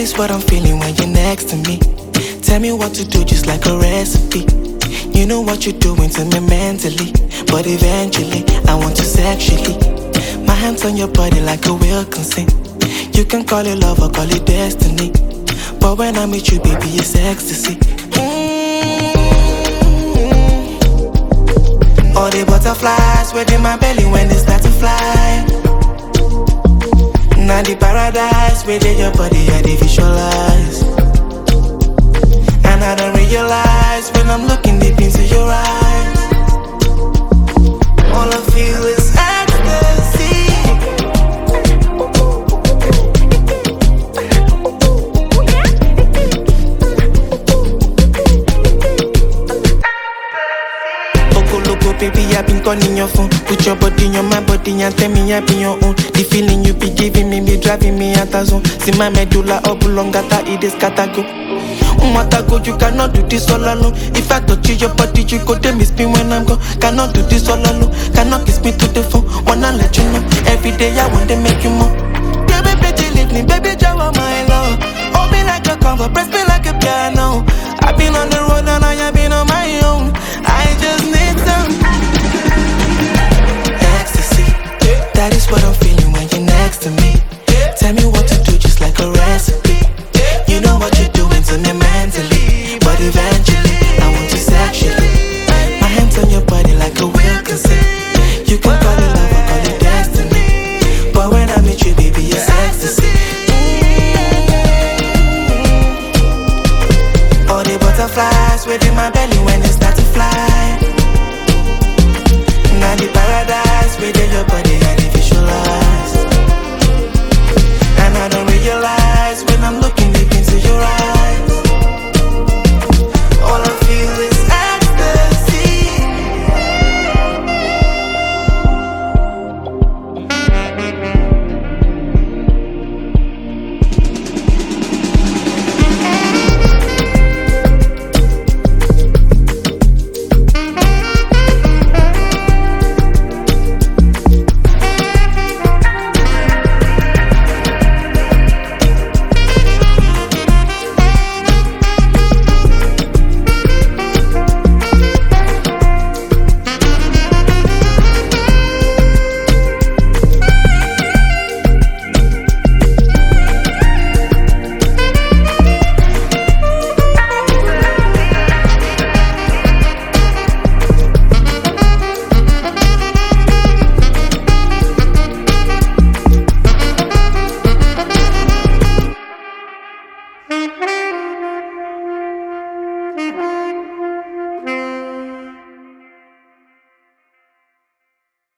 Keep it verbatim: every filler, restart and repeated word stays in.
is what I'm feeling when you're next to me. Tell me what to do just like a recipe. You know what you're doing to me mentally, but eventually I want you sexually. My hands on your body like a will consent. You can call it love or call it destiny, but when I'm with you, baby, it's ecstasy. Mm-hmm. All the butterflies within my belly when they start to fly. Now the paradise within your body, I dey visualize. And I don't realize when I'm looking deep into your eyes, all I feel is ecstasy. Loco, loco, baby, I've been calling your phone. Put your body on my body and tell me I be your own. The feeling you be giving me, be driving me out of zone. See my medulla oblongata, it is catago. Umatago, you cannot do this all alone. If I touch you, your body, you go to miss me when I'm gone. Cannot do this all alone. Cannot kiss me to the phone. Wanna let you know. Every day I want to make you more. Baby, pretty leave me, baby, Jawa, my love. Hold me like a cover, press me like a piano. I've been on the road and I have been on my own. I just need some ecstasy. That is what I'm feeling when you're next to me. Tell me what to do just like a recipe. You know what you're doing to me mentally, but eventually I want you sexually. My hands on your body like a will consent. You can call it love or call it destiny, but when I'm with you, baby, it's ecstasy. Mm-hmm. All the butterflies within my belly when they start to fly. Now the paradise within your body, I dey visualize. And I don't realize when I'm looking deep into your eyes, all I feel is Mm-hmm.